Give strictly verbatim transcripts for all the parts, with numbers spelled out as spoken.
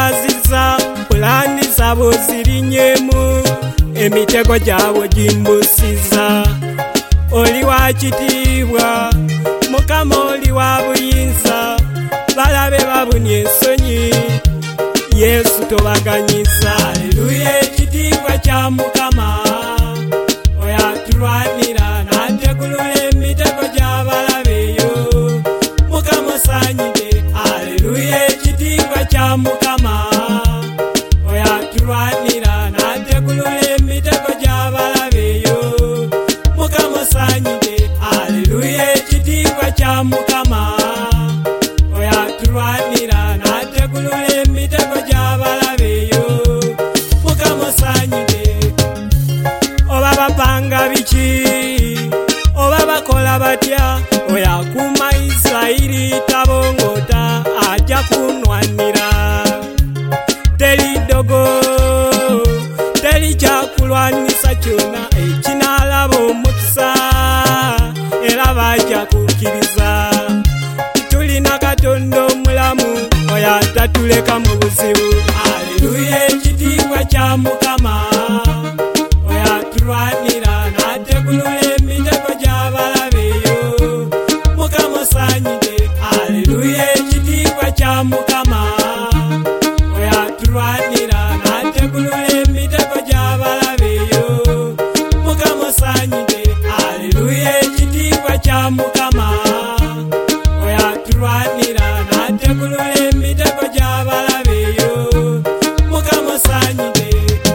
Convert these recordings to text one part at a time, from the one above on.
abaziza pulani zabo zirinyemu emitego gyabo gimbusiza. Oli wa kitiibwa Mukama, oli wa buyinza, balabe babunye ensonyi, Yesu tobaganyiza. Haleluya, ekitiibwa kya Mukama oyo atulwanira n'ategulula emitego gy'abalabeyo, Mukama osanyide. Haleluya, ekitiibwa kya Mukama oyo atulwanira n'ategulula emitego gy'abalabeyo, Mukama osanyide. Haleluya, ekitiibwa kya Mukama oyo atulwanira n'ategulula emitego gy'abalabeyo, Mukama osanyide. Oba bapanga biki oba bakola batya, oyo akuuma Isirayiri tabongota ajja kunwanira. Teri ddogo teri kyakulwanisa kyonna ekinaalaba omukisa era bajja kukkiriza. Tulina Katonda omulamu oyo atatuleka mu buzibu. Haleluya, ekitiibwa kya Mukama oyo atulwanira n'ategulula emitego gy'abalabeyo, Mukama osanyide. Haleluya, ekitiibwa kya Mukama oyo atulwanira n'ategulula emitego gy'abalabeyo, Mukama osanyide. Haleluya, ekitiibwa kya Mukama oyo atulwanira n'ategulula emitego gy'abalabeyo, Mukama osanyide.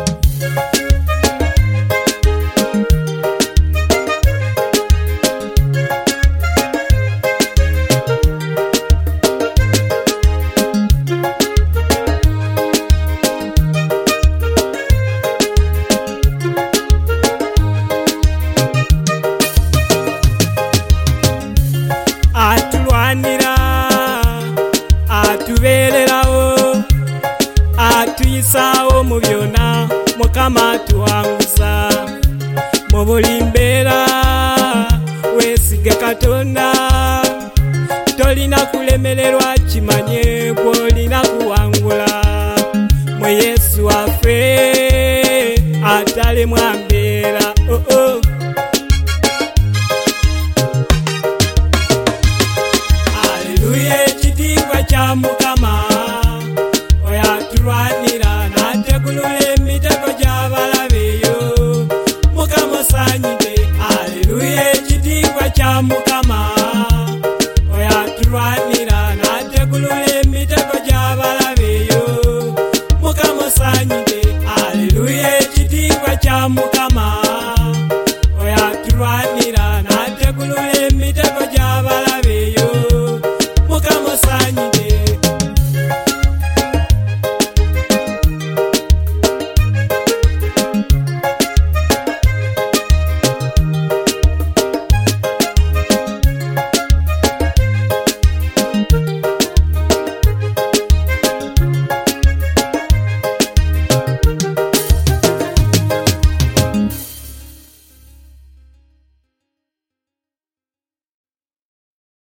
Atulwanira, atubeererawo, atuyisaawo mu byonna, Mukama atuwanguza. Mu buli mbeera weesige Katonda, tolina kulemererwa, kimanye gw'olina kuwangula. Mu Yesu waffe atalemwa